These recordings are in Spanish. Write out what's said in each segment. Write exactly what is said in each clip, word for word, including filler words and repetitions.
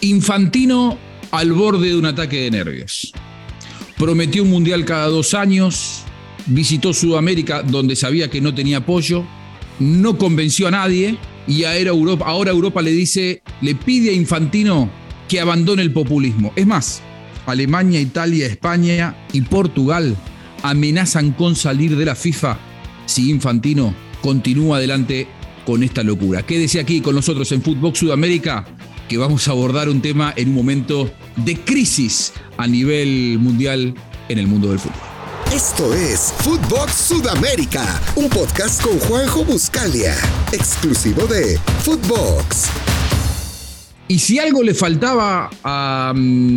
Infantino al borde de un ataque de nervios. Prometió un mundial cada dos años, visitó Sudamérica donde sabía que no tenía apoyo, no convenció a nadie y ahora Europa, ahora Europa le dice, le pide a Infantino que abandone el populismo. Es más, Alemania, Italia, España y Portugal amenazan con salir de la FIFA si Infantino continúa adelante con esta locura. Quédese aquí con nosotros en Footbox Sudamérica, que vamos a abordar un tema en un momento de crisis a nivel mundial en el mundo del fútbol. Esto es Footbox Sudamérica, un podcast con Juanjo Buscalia, exclusivo de Footbox. Y si algo le faltaba a,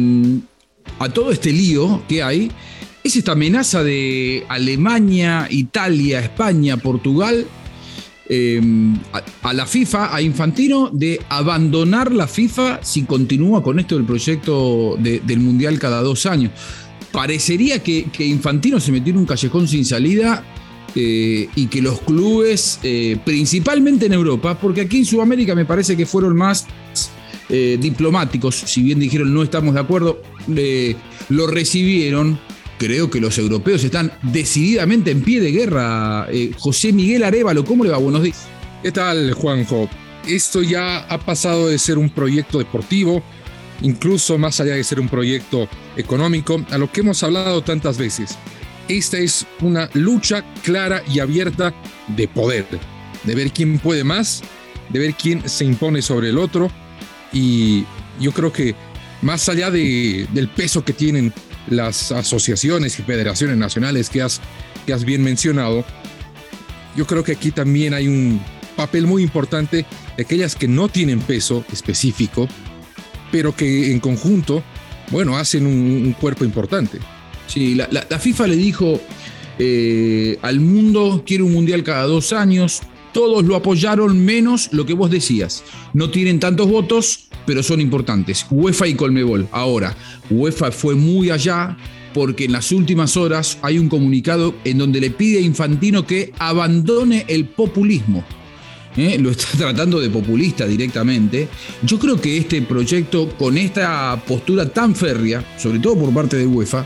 a todo este lío que hay, es esta amenaza de Alemania, Italia, España, Portugal, eh, a, a la FIFA, a Infantino, de abandonar la FIFA si continúa con esto del proyecto de, del Mundial cada dos años. Parecería que, que Infantino se metió en un callejón sin salida eh, y que los clubes, eh, principalmente en Europa, porque aquí en Sudamérica me parece que fueron más eh, diplomáticos, si bien dijeron no estamos de acuerdo, eh, lo recibieron. Creo que los europeos están decididamente en pie de guerra. Eh, José Miguel Arévalo, ¿cómo le va? Buenos días. ¿Qué tal, Juanjo? Esto ya ha pasado de ser un proyecto deportivo, incluso más allá de ser un proyecto económico, a lo que hemos hablado tantas veces. Esta es una lucha clara y abierta de poder, de ver quién puede más, de ver quién se impone sobre el otro, y yo creo que más allá de, del peso que tienen las asociaciones y federaciones nacionales que has, que has bien mencionado, yo creo que aquí también hay un papel muy importante de aquellas que no tienen peso específico, pero que en conjunto, bueno, hacen un, un cuerpo importante. Sí, la, la, la FIFA le dijo eh, al mundo, quiere un mundial cada dos años, todos lo apoyaron menos lo que vos decías. No tienen tantos votos, pero son importantes. UEFA y Conmebol. Ahora, UEFA fue muy allá porque en las últimas horas hay un comunicado en donde le pide a Infantino que abandone el populismo. ¿Eh? Lo está tratando de populista directamente. Yo creo que este proyecto, con esta postura tan férrea, sobre todo por parte de UEFA,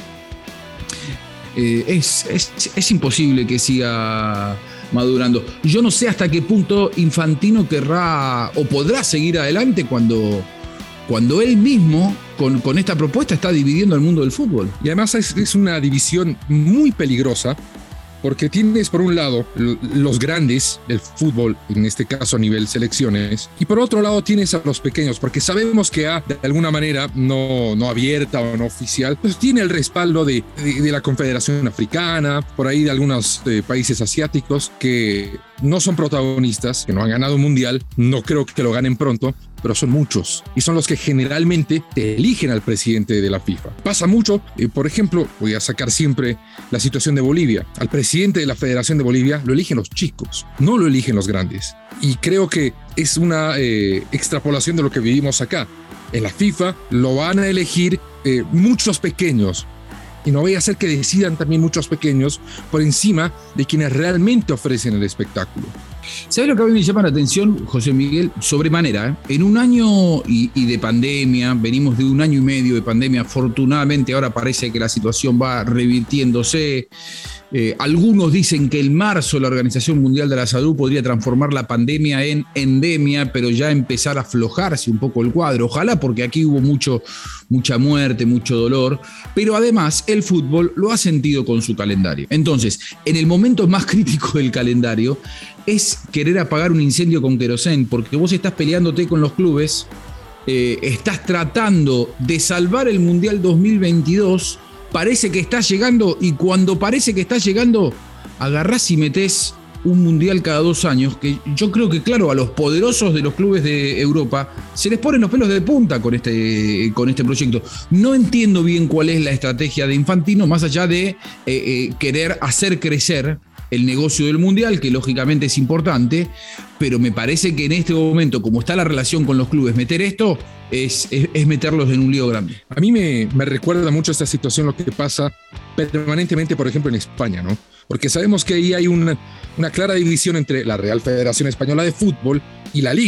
eh, es, es, es imposible que siga madurando. Yo no sé hasta qué punto Infantino querrá o podrá seguir adelante cuando, cuando él mismo, con, con esta propuesta, está dividiendo el mundo del fútbol. Y además es, es una división muy peligrosa, porque tienes por un lado los grandes del fútbol, en este caso a nivel selecciones, y por otro lado tienes a los pequeños, porque sabemos que A, de alguna manera no, no abierta o no oficial, pues tiene el respaldo de, de, de la Confederación Africana, por ahí de algunos eh, países asiáticos que no son protagonistas, que no han ganado un mundial, no creo que lo ganen pronto, pero son muchos y son los que generalmente te eligen al presidente de la FIFA. Pasa mucho, eh, por ejemplo, voy a sacar siempre la situación de Bolivia. Al presidente de la Federación de Bolivia lo eligen los chicos, no lo eligen los grandes. Y creo que es una eh, extrapolación de lo que vivimos acá. En la FIFA lo van a elegir eh, muchos pequeños. Y no vaya a ser que decidan también muchos pequeños por encima de quienes realmente ofrecen el espectáculo. ¿Sabes lo que a mí me llama la atención, José Miguel? Sobremanera, ¿eh? En un año y, y de pandemia, venimos de un año y medio de pandemia, afortunadamente ahora parece que la situación va revirtiéndose. Eh, algunos dicen que en marzo la Organización Mundial de la Salud podría transformar la pandemia en endemia, pero ya empezar a aflojarse un poco el cuadro. Ojalá, porque aquí hubo mucho, mucha muerte, mucho dolor, pero además el fútbol lo ha sentido con su calendario. Entonces, en el momento más crítico del calendario es querer apagar un incendio con querosén, porque vos estás peleándote con los clubes, eh, estás tratando de salvar el Mundial dos mil veintidós. Parece que está llegando, y cuando parece que está llegando, agarrás y metés un mundial cada dos años, que yo creo que, claro, a los poderosos de los clubes de Europa se les ponen los pelos de punta con este, con este proyecto. No entiendo bien cuál es la estrategia de Infantino, más allá de eh, eh, querer hacer crecer el negocio del mundial, que lógicamente es importante, pero me parece que en este momento, como está la relación con los clubes, meter esto es, es, es meterlos en un lío grande. A mí me, me recuerda mucho esta situación lo que pasa permanentemente, por ejemplo, en España, ¿no? Porque sabemos que ahí hay una, una clara división entre la Real Federación Española de Fútbol y la Liga.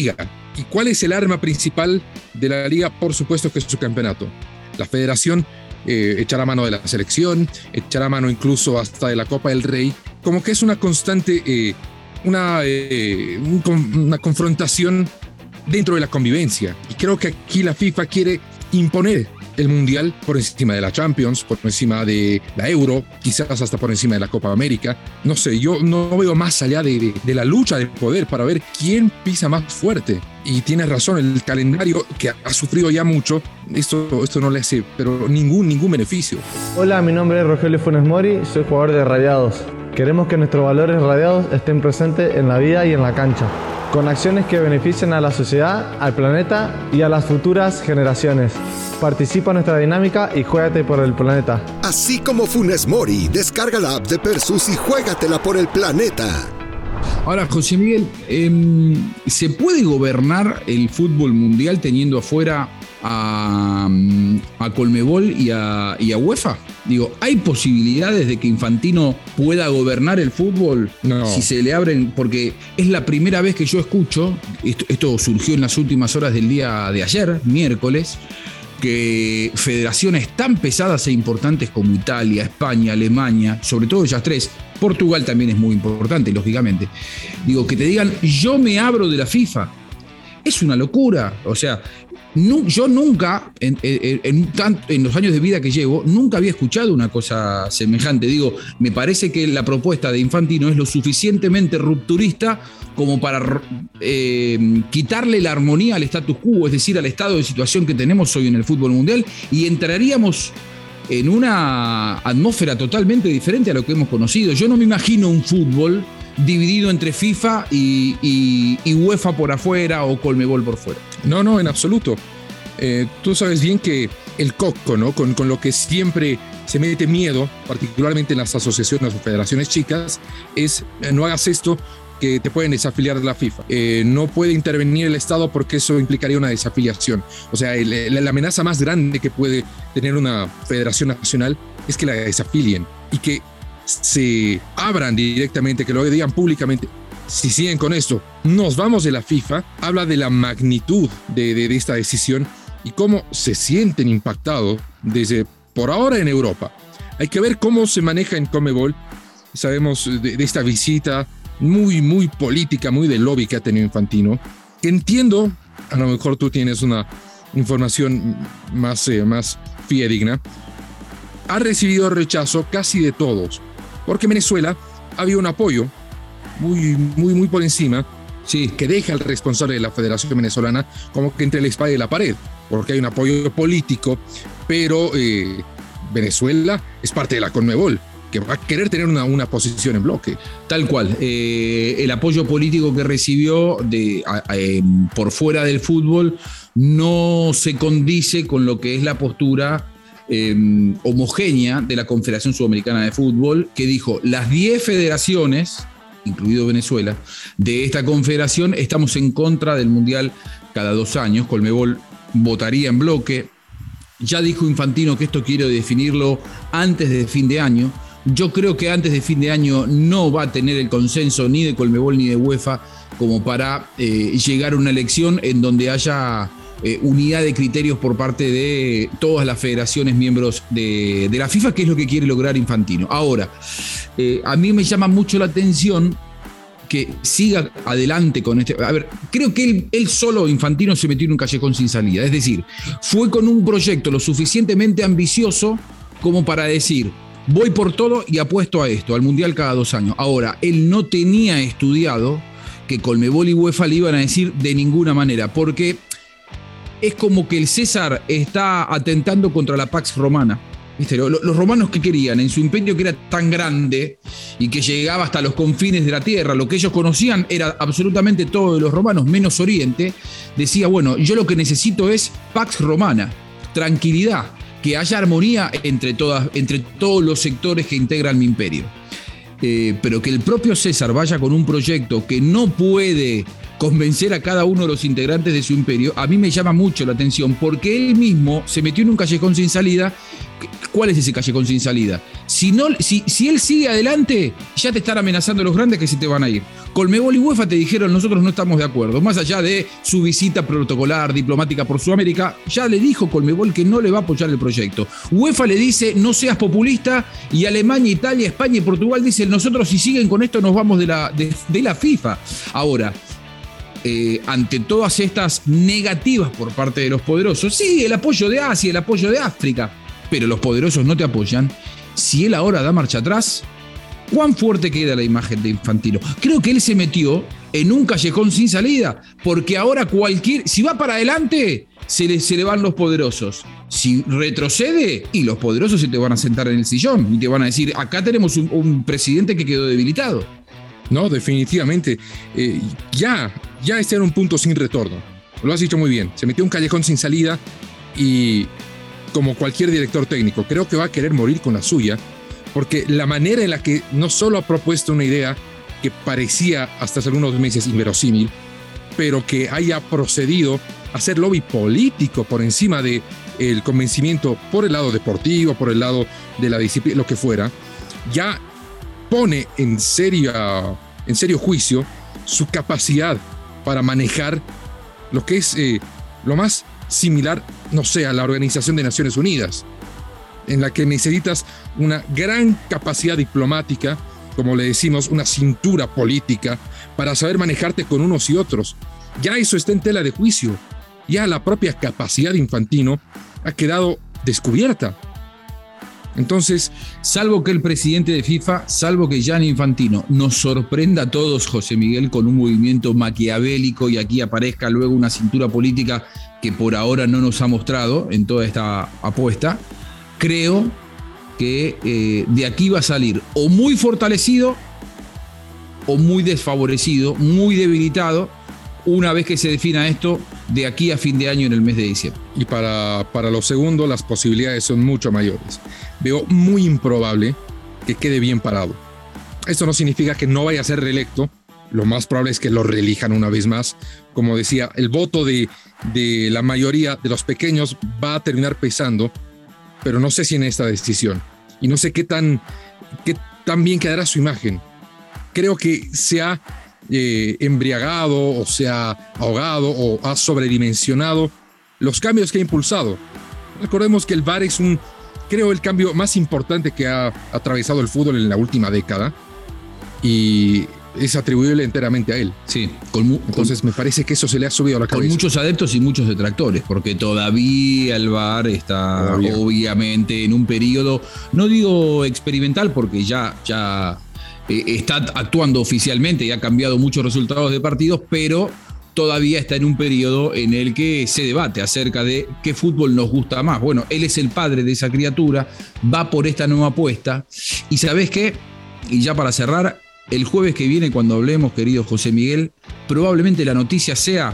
¿Y cuál es el arma principal de la liga? Por supuesto que es su campeonato. La federación eh, echará mano de la selección, echará mano incluso hasta de la Copa del Rey, como que es una constante, eh, una, eh, un, una confrontación dentro de la convivencia. Y creo que aquí la FIFA quiere imponer el Mundial por encima de la Champions, por encima de la Euro, quizás hasta por encima de la Copa América. No sé, yo no veo más allá de, de, de la lucha de poder para ver quién pisa más fuerte. Y tienes razón, el calendario que ha sufrido ya mucho, esto, esto no le hace pero ningún, ningún beneficio. Hola, mi nombre es Rogelio Funes Mori, soy jugador de Radiados. Queremos que nuestros valores radiados estén presentes en la vida y en la cancha, con acciones que beneficien a la sociedad, al planeta y a las futuras generaciones. Participa en nuestra dinámica y juégate por el planeta. Así como Funes Mori, descarga la app de Persus y juégatela por el planeta. Ahora, José Miguel, eh, ¿se puede gobernar el fútbol mundial teniendo afuera a, a Conmebol y a, y a UEFA? Digo, ¿hay posibilidades de que Infantino pueda gobernar el fútbol? No. Si se le abren, porque es la primera vez que yo escucho, esto, esto surgió en las últimas horas del día de ayer, miércoles, que federaciones tan pesadas e importantes como Italia, España, Alemania, sobre todo ellas tres, Portugal también es muy importante, lógicamente, digo, que te digan, yo me abro de la FIFA. Es una locura. O sea, no, yo nunca, en, en, en, en los años de vida que llevo, nunca había escuchado una cosa semejante. Digo, me parece que la propuesta de Infantino es lo suficientemente rupturista como para eh, quitarle la armonía al status quo, es decir, al estado de situación que tenemos hoy en el fútbol mundial, y entraríamos en una atmósfera totalmente diferente a lo que hemos conocido. Yo no me imagino un fútbol dividido entre FIFA y, y, y UEFA por afuera o Conmebol por fuera. No, no, en absoluto. Eh, tú sabes bien que el coco, ¿no? Con, con lo que siempre se mete miedo, particularmente en las asociaciones o federaciones chicas, es eh, no hagas esto que te pueden desafiliar de la FIFA. Eh, no puede intervenir el Estado porque eso implicaría una desafiliación. O sea, el, el, la amenaza más grande que puede tener una federación nacional es que la desafilien y que se abran directamente, que lo digan públicamente. Si siguen con esto, nos vamos de la FIFA. Habla de la magnitud de, de, de esta decisión y cómo se sienten impactados desde por ahora en Europa. Hay que ver cómo se maneja en Conmebol. Sabemos de, de esta visita muy, muy política, muy de lobby que ha tenido Infantino. Que entiendo, a lo mejor tú tienes una información más, eh, más fidedigna. Ha recibido rechazo casi de todos, porque en Venezuela había un apoyo muy, muy, muy por encima, sí, que deja al responsable de la Federación Venezolana como que entre la espada y la pared, porque hay un apoyo político, pero eh, Venezuela es parte de la Conmebol, que va a querer tener una, una posición en bloque. Tal cual. Eh, el apoyo político que recibió de, a, a, eh, por fuera del fútbol no se condice con lo que es la postura eh, homogénea de la Confederación Sudamericana de Fútbol, que dijo, las diez federaciones, incluido Venezuela, de esta confederación estamos en contra del Mundial cada dos años. Conmebol votaría en bloque. Ya dijo Infantino que esto quiere definirlo antes de fin de año. Yo creo que antes de fin de año no va a tener el consenso ni de Conmebol ni de UEFA como para eh, llegar a una elección en donde haya eh, unidad de criterios por parte de todas las federaciones miembros de, de la FIFA, que es lo que quiere lograr Infantino. Ahora, eh, a mí me llama mucho la atención que siga adelante con este... A ver, creo que él, él solo, Infantino, se metió en un callejón sin salida. Es decir, fue con un proyecto lo suficientemente ambicioso como para decir, voy por todo y apuesto a esto, al Mundial cada dos años. Ahora, él no tenía estudiado que Conmebol y UEFA le iban a decir de ninguna manera, porque es como que el César está atentando contra la Pax Romana. ¿Viste? Los romanos, ¿qué querían? En su imperio, que era tan grande y que llegaba hasta los confines de la tierra, lo que ellos conocían era absolutamente todo de los romanos, menos Oriente. Decía, bueno, yo lo que necesito es Pax Romana, tranquilidad, que haya armonía entre, todas, entre todos los sectores que integran mi imperio. Eh, pero que el propio César vaya con un proyecto que no puede convencer a cada uno de los integrantes de su imperio, a mí me llama mucho la atención porque él mismo se metió en un callejón sin salida. ¿Cuál es ese callejón sin salida? Si, no, si, si él sigue adelante, ya te están amenazando los grandes que se te van a ir. Conmebol y UEFA te dijeron, nosotros no estamos de acuerdo. Más allá de su visita protocolar, diplomática por Sudamérica, ya le dijo Conmebol que no le va a apoyar el proyecto. UEFA le dice, no seas populista, y Alemania, Italia, España y Portugal dicen, nosotros si siguen con esto nos vamos de la, de, de la FIFA. Ahora, Eh, ante todas estas negativas por parte de los poderosos, sí, el apoyo de Asia, el apoyo de África, pero los poderosos no te apoyan. Si él ahora da marcha atrás, ¿cuán fuerte queda la imagen de Infantino? Creo que él se metió en un callejón sin salida, porque ahora cualquier, si va para adelante, se le, se le van los poderosos. Si retrocede, y los poderosos se te van a sentar en el sillón y te van a decir, acá tenemos un, un presidente que quedó debilitado. No, definitivamente. Eh, ya, ya está en un punto sin retorno. Lo has dicho muy bien. Se metió en un callejón sin salida y, como cualquier director técnico, creo que va a querer morir con la suya, porque la manera en la que no solo ha propuesto una idea que parecía hasta hace algunos meses inverosímil, pero que haya procedido a hacer lobby político por encima del convencimiento por el lado deportivo, por el lado de la disciplina, lo que fuera, ya pone en serio, en serio juicio su capacidad para manejar lo que es eh, lo más similar, no sé, a la Organización de Naciones Unidas, en la que necesitas una gran capacidad diplomática, como le decimos, una cintura política, para saber manejarte con unos y otros. Ya eso está en tela de juicio. Ya la propia capacidad de Infantino ha quedado descubierta. Entonces, salvo que el presidente de FIFA, salvo que Gianni Infantino nos sorprenda a todos, José Miguel, con un movimiento maquiavélico y aquí aparezca luego una cintura política que por ahora no nos ha mostrado en toda esta apuesta, creo que eh, de aquí va a salir o muy fortalecido o muy desfavorecido, muy debilitado, una vez que se defina esto de aquí a fin de año en el mes de diciembre. Y para, para lo segundo, las posibilidades son mucho mayores. Veo muy improbable que quede bien parado. Esto no significa que no vaya a ser reelecto. Lo más probable es que lo reelijan una vez más. Como decía, el voto de, de la mayoría de los pequeños va a terminar pesando, pero no sé si en esta decisión. Y no sé qué tan, qué tan bien quedará su imagen. Creo que se ha eh, embriagado o se ha ahogado o ha sobredimensionado los cambios que ha impulsado. Recordemos que el V A R es un, creo, el cambio más importante que ha atravesado el fútbol en la última década y es atribuible enteramente a él. Sí, con, entonces con, me parece que eso se le ha subido a la cabeza. Con muchos adeptos y muchos detractores, porque todavía el V A R está todavía, obviamente en un periodo, no digo experimental, porque ya, ya eh, está actuando oficialmente y ha cambiado muchos resultados de partidos, pero todavía está en un periodo en el que se debate acerca de qué fútbol nos gusta más. Bueno, él es el padre de esa criatura, va por esta nueva apuesta. Y ¿sabés qué? Y ya para cerrar, el jueves que viene, cuando hablemos, querido José Miguel, probablemente la noticia sea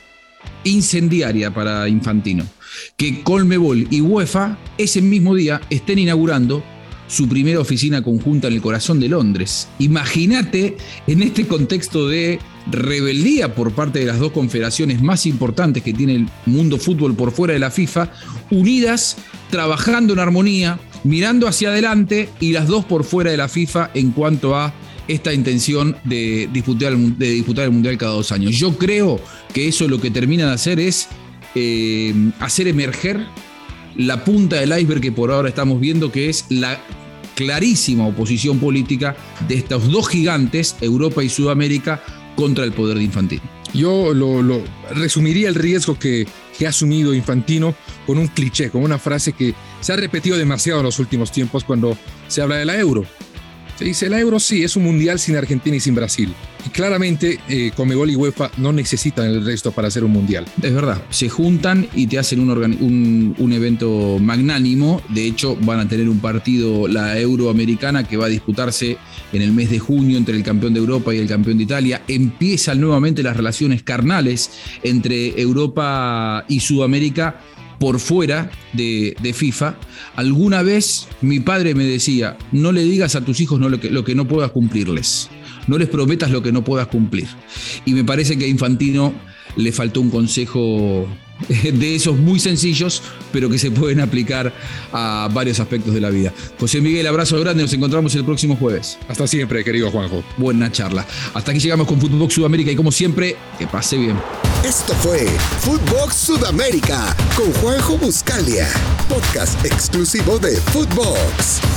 incendiaria para Infantino. Que Conmebol y UEFA ese mismo día estén inaugurando su primera oficina conjunta en el corazón de Londres. Imagínate en este contexto de rebeldía por parte de las dos confederaciones más importantes que tiene el mundo fútbol por fuera de la FIFA, unidas, trabajando en armonía, mirando hacia adelante y las dos por fuera de la FIFA en cuanto a esta intención de disputar, de disputar el Mundial cada dos años. Yo creo que eso lo que termina de hacer es eh, hacer emerger la punta del iceberg que por ahora estamos viendo, que es la clarísima oposición política de estos dos gigantes, Europa y Sudamérica, contra el poder de Infantino. Yo lo, lo resumiría el riesgo que, que ha asumido Infantino con un cliché, con una frase que se ha repetido demasiado en los últimos tiempos cuando se habla de la Euro. Se dice, la Euro sí, es un mundial sin Argentina y sin Brasil. Y claramente, eh, Conmebol y UEFA no necesitan el resto para hacer un mundial. Es verdad, se juntan y te hacen un, organi- un, un evento magnánimo. De hecho, van a tener un partido, la Euroamericana, que va a disputarse en el mes de junio entre el campeón de Europa y el campeón de Italia. Empiezan nuevamente las relaciones carnales entre Europa y Sudamérica por fuera de, de FIFA. Alguna vez mi padre me decía, no le digas a tus hijos no, lo, que, lo que no puedas cumplirles. no les prometas lo que no puedas cumplir. Y me parece que a Infantino le faltó un consejo de esos muy sencillos, pero que se pueden aplicar a varios aspectos de la vida. José Miguel, abrazo grande, nos encontramos el próximo jueves. Hasta siempre, querido Juanjo. Buena charla. Hasta aquí llegamos con Footbox Sudamérica y como siempre, que pase bien. Esto fue Footbox Sudamérica con Juanjo Buscalia, podcast exclusivo de Footbox.